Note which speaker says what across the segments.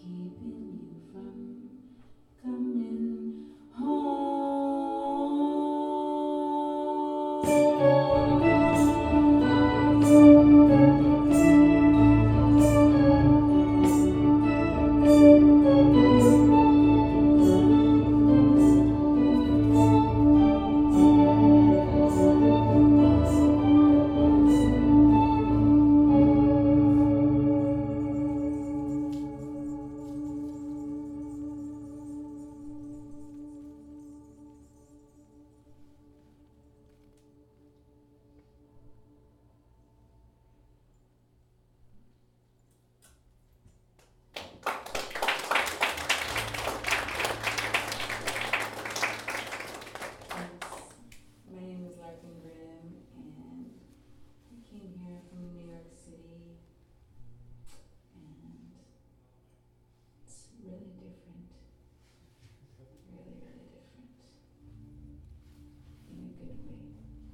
Speaker 1: keeping you from coming home. My name is Larkin Grimm, and I came here from New York City, and it's really different. Really, really different. In a good way.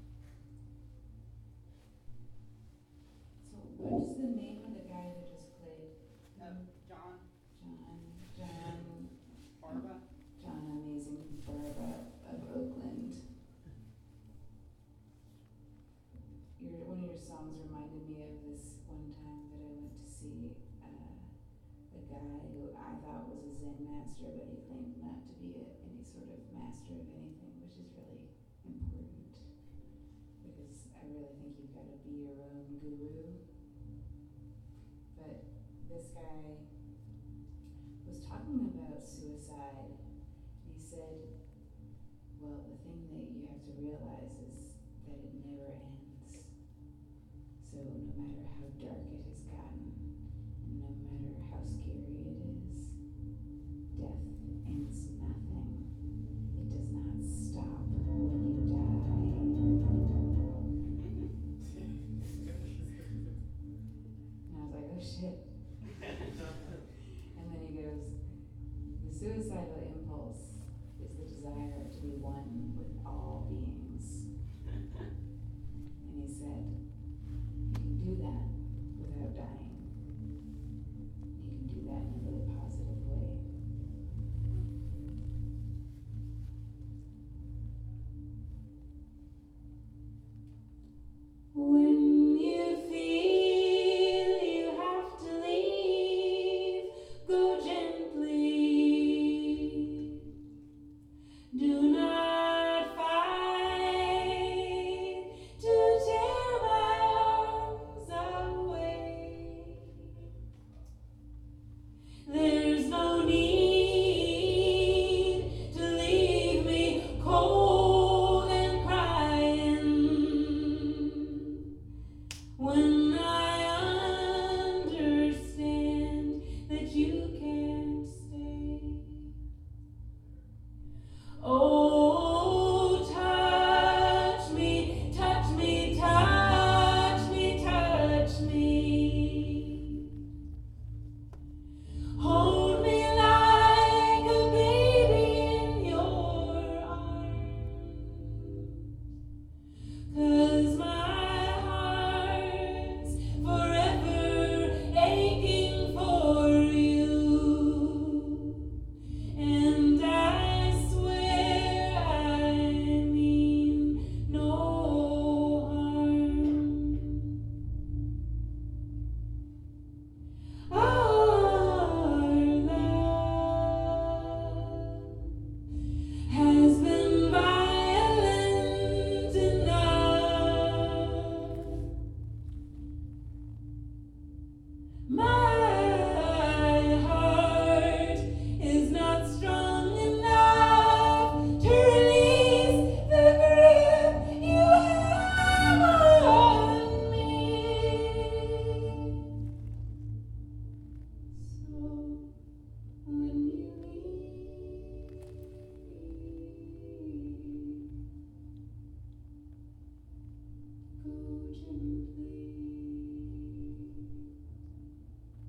Speaker 1: So, what is the name of the guy that just played?
Speaker 2: John
Speaker 1: Barba. John Amazing Barba of Oakland. One of your songs reminded me of this one time that I went to see a guy who I thought was a Zen master, but he claimed not to be any sort of master of anything, which is really important because I really think you've got to be your own guru. But this guy was talking about suicide. He said, well, the thing that you have to realize is that it never ends. So no matter how dark it has gotten, and no matter how scary it is, death ends nothing. It does not stop when you die. And I was like, oh shit. And then he goes, the suicidal impulse is the desire to be one with all beings. And he said, you can do that without dying. You can do that in a really positive way. When you feel you have to leave, go gently. Do not fight to tear my arms away. There's no need to leave me cold and crying when I understand that you can't stay. Oh, touch me, touch me, touch me, touch me. Hold me like a baby in your arms. 'Cause my heart's forever aching for you. And I swear I mean no harm. Our love has been violent enough. My heart is not strong enough to release the grip you have on me. So when you leave, go gently.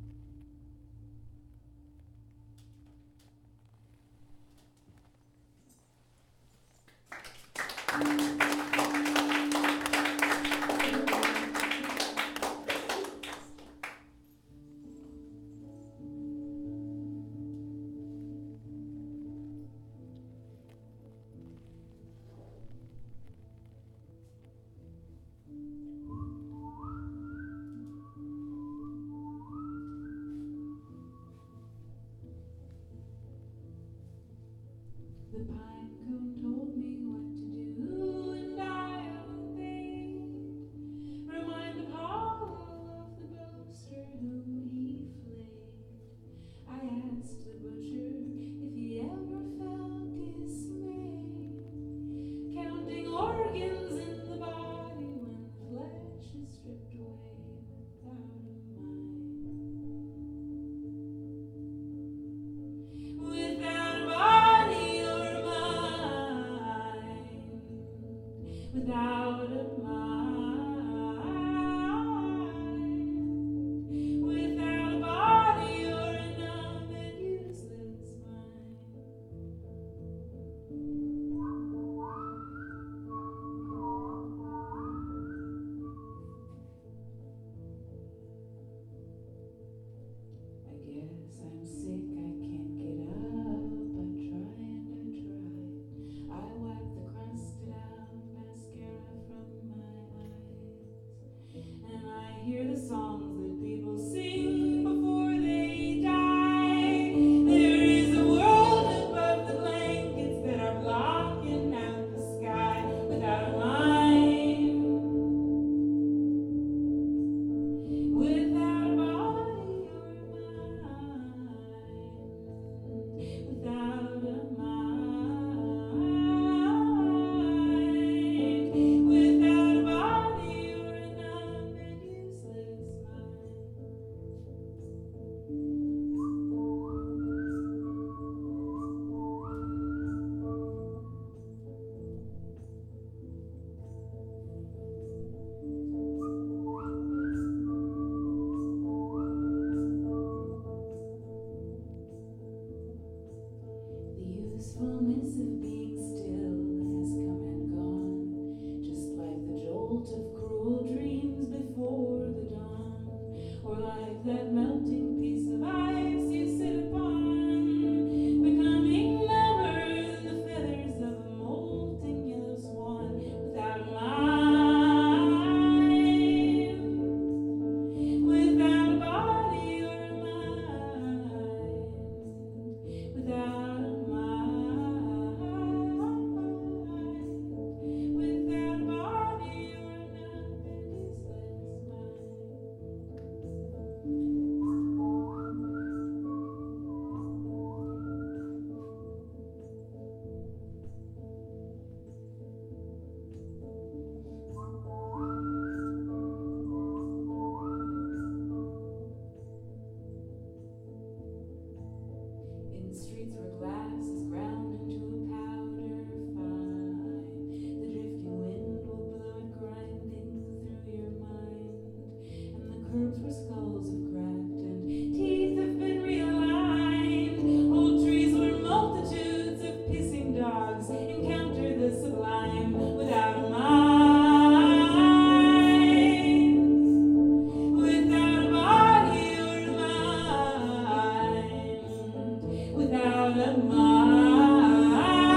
Speaker 1: The pine cone told me what to do, and I obeyed. Remind Apollo of the boaster whom he flayed. I asked the butcher if he ever felt dismay, counting organs in the body when the flesh is stripped away without a mind. Without a body or mind, without a mind, without a body or a numb and useless mind. I guess I'm sick, I can't get up. I try and I try. I wipe the crusted out mascara from my eyes, and I hear the songs that people sing before they die. There is a world above the blankets that are blocking out the sky without a mind, without a body or a mind, without a mind, without a body or a numb and useless mind. The usefulness of being still has come and gone, just like the jolt of cruel dreams before the dawn, or like that melting piece of ice you sit upon, becoming number than the feathers of a molting yellow swan, without a mind, without a body or a mind, without a mind, without a body or a numb and useless mind. In streets where glass is ground into a powder fine, the drifting wind will blow it grinding through your mind, and the curbs where skulls have cracked and teeth have been realigned, old trees where multitudes of pissing dogs encounter the sublime without a mind, without a body or a mind, without a mind.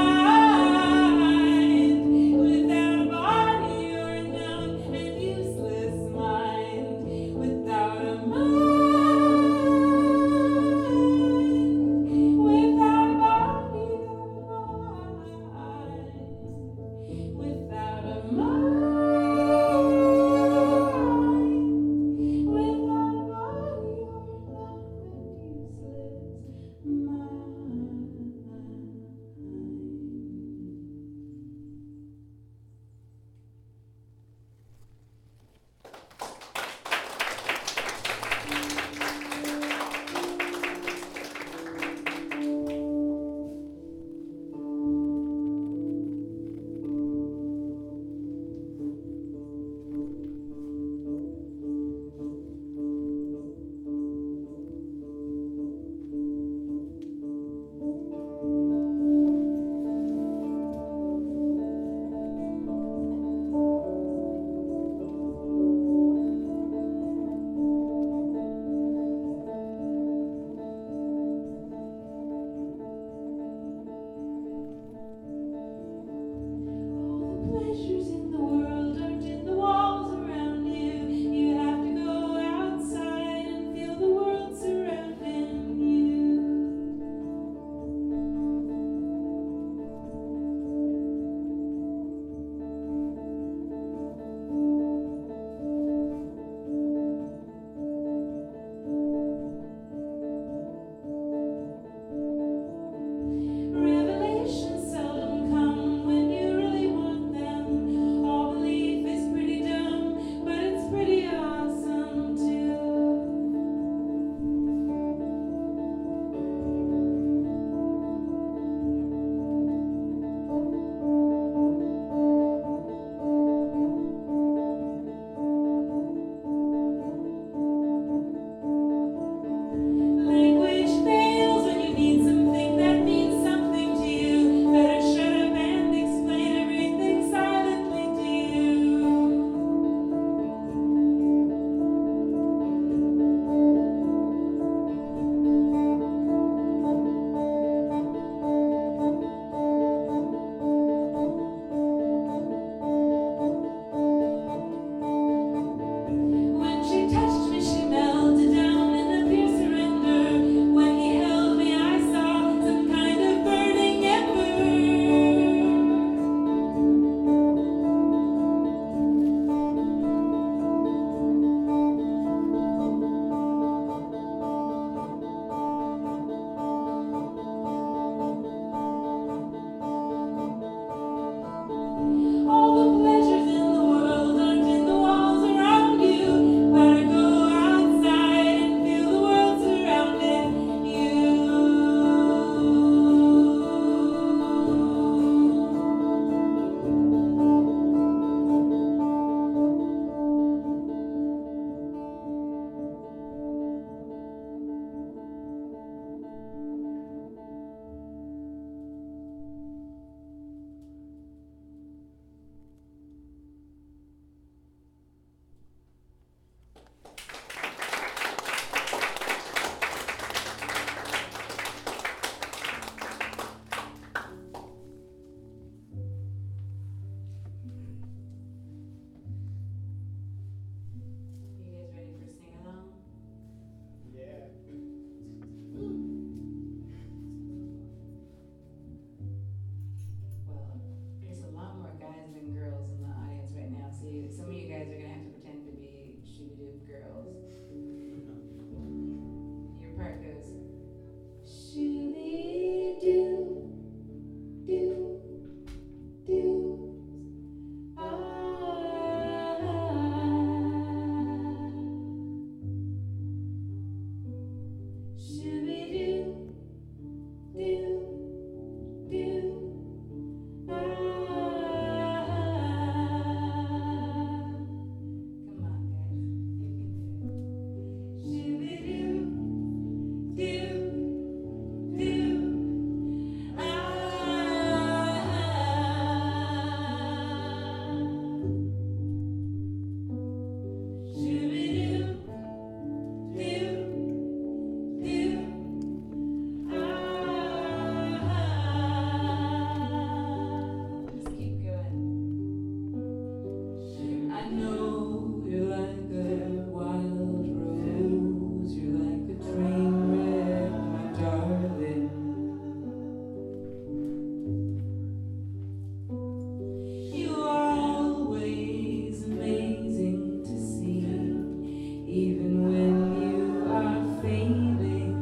Speaker 1: failing.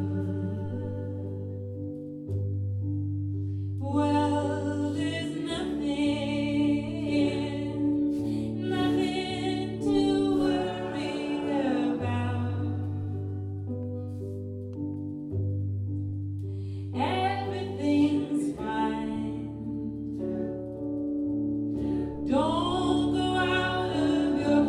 Speaker 1: Well, there's nothing to worry about. Everything's fine. Don't go out of your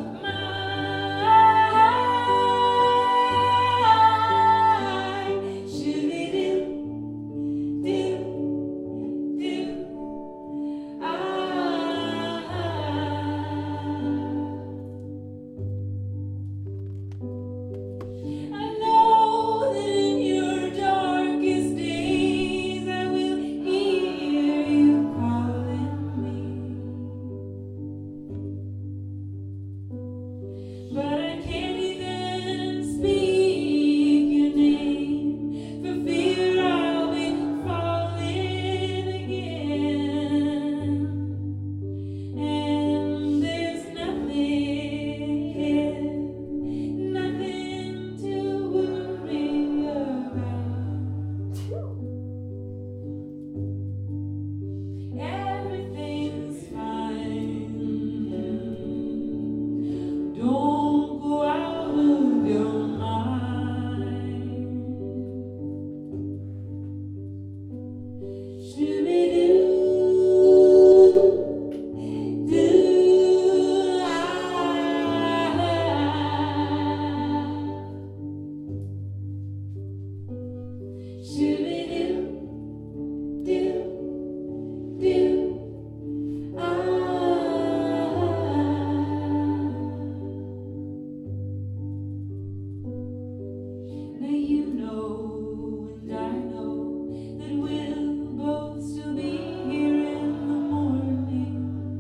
Speaker 1: mind. Shoo-dee-doo, doo, doo, I know that in your darkest days I will hear you calling me, but I can't even speak your name for fear I'll be falling again. And there's nothing to worry about. Everything's fine. Don't go out of your mind. Shoo-be-doo, do I? Shoo-be-doo, do, do I? Now you know and I know that we'll both still be here in the morning,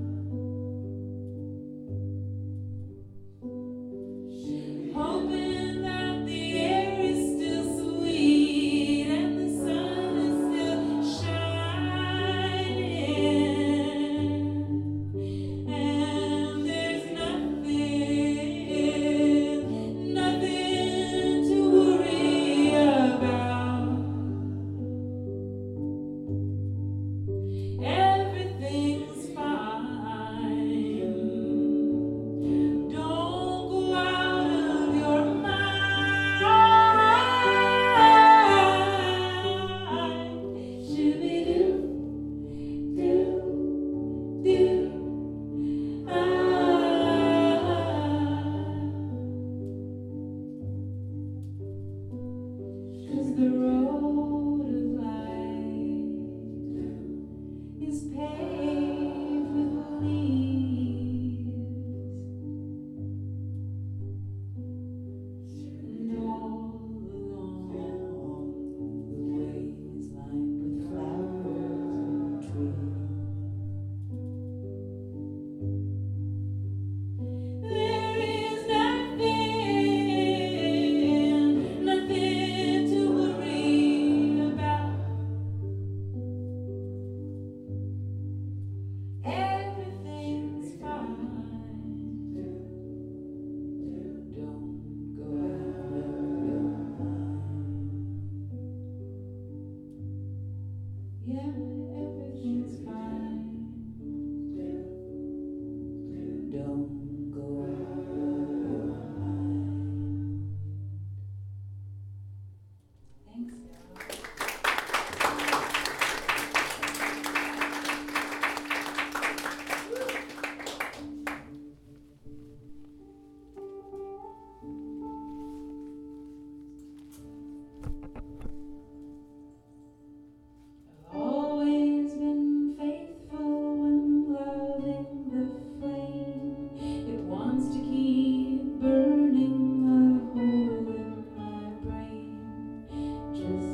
Speaker 1: hoping that the air is still sweet and the sun is still shining. And there's nothing to worry about. Everything's fine. Don't go out of your mind. Shoo-be-doo, do, do, I. 'Cause the road of life is paved with leaves, and all along the way is lined with flowers and trees. There is nothing to worry about. Everything's fine. Don't go out of your mind. Yeah, everything's fine. Don't go out of your mind. Thanks, Daryl. I've always been faithful when loving the flame. It wants to keep burning a hole in my brain, just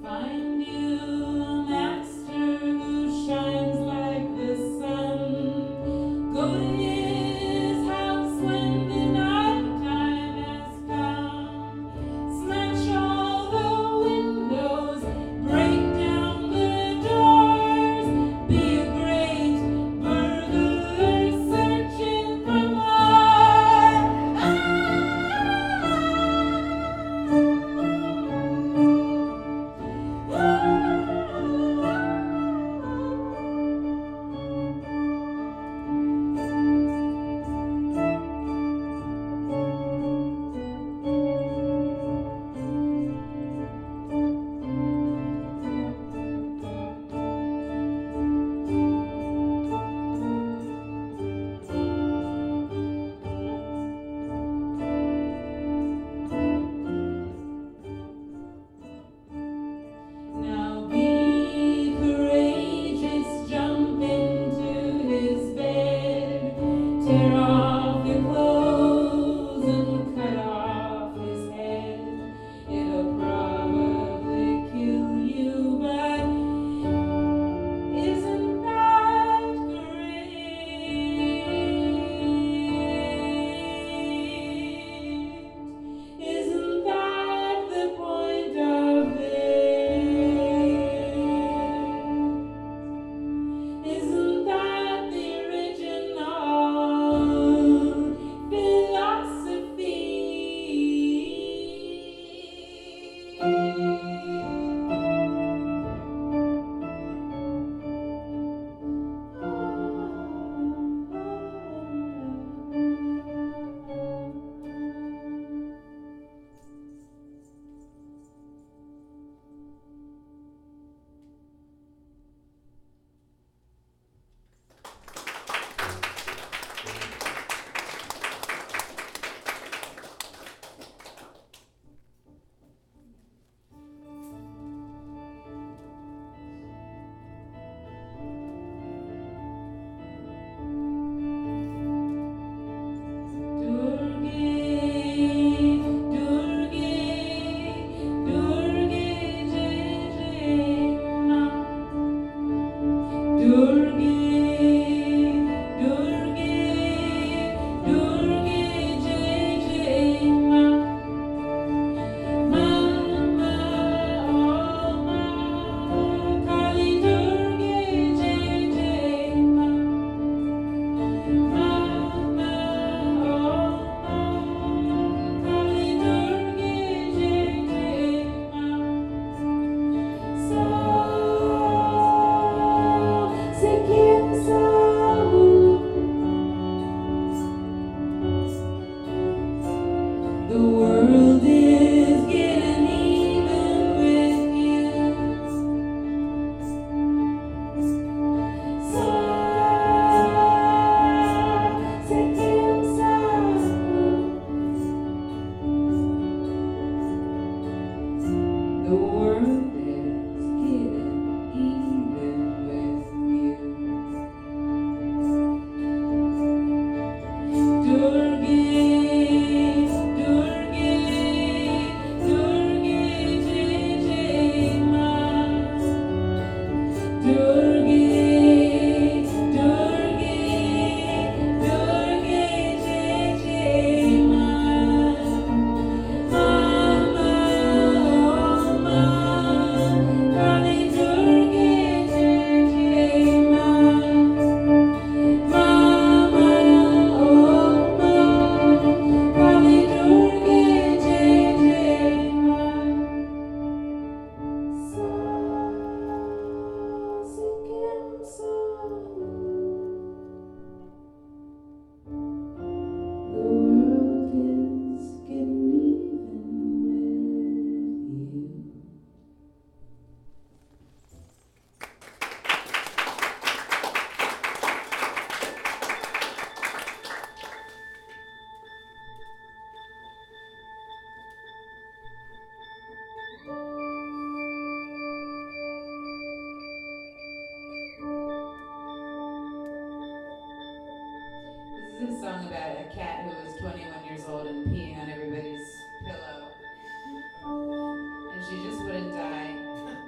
Speaker 1: This is a song about a cat who was 21 years old and peeing on everybody's pillow. And she just wouldn't die.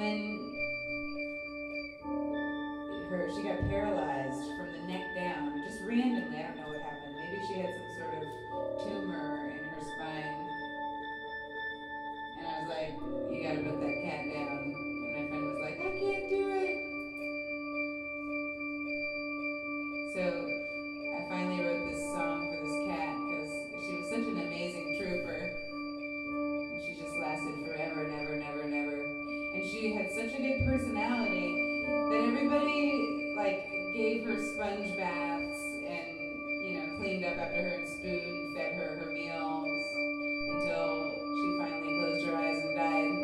Speaker 1: then she got paralyzed from the neck down, just randomly. I don't know what happened. Maybe she had some sort of tumor in her spine. And I was like, you gotta put that cat down. And my friend was like, I can't do it. So I finally wrote this song for this cat because she was such an amazing trooper. And she just lasted forever and ever and ever and ever. And she had such a good personality that everybody gave her sponge baths and cleaned up after her and spoon fed her meals until she finally closed her eyes and died.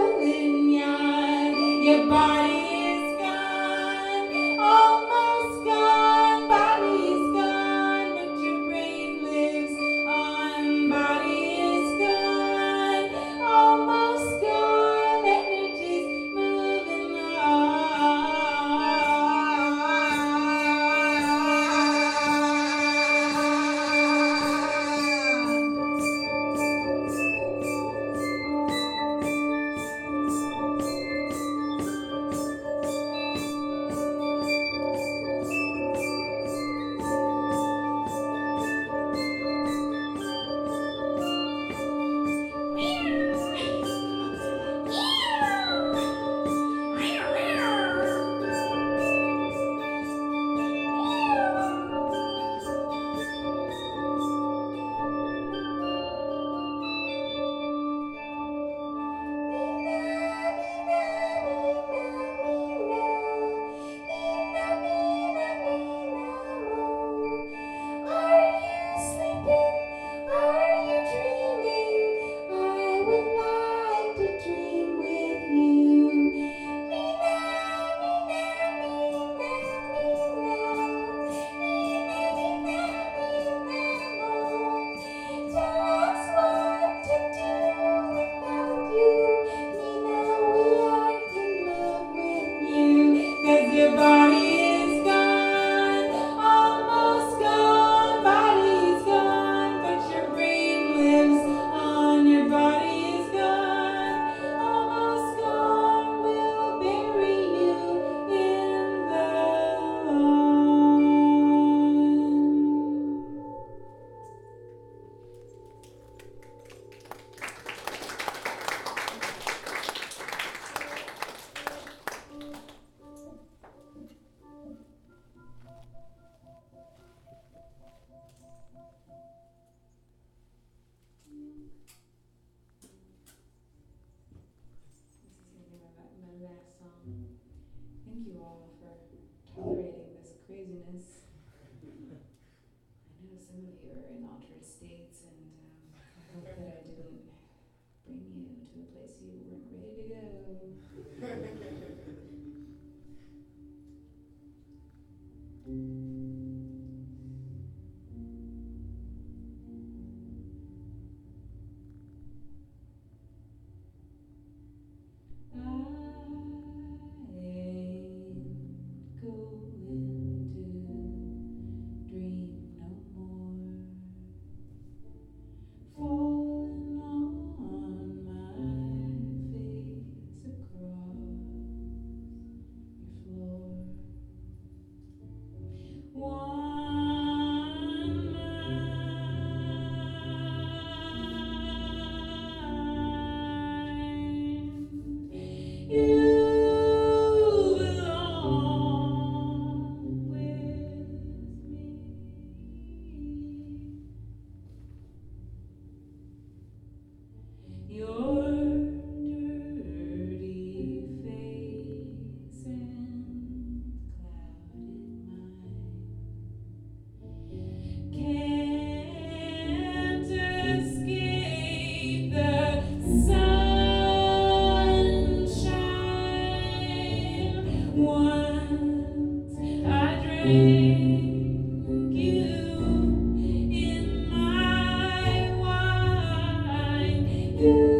Speaker 1: Your body is gone, almost gone. day.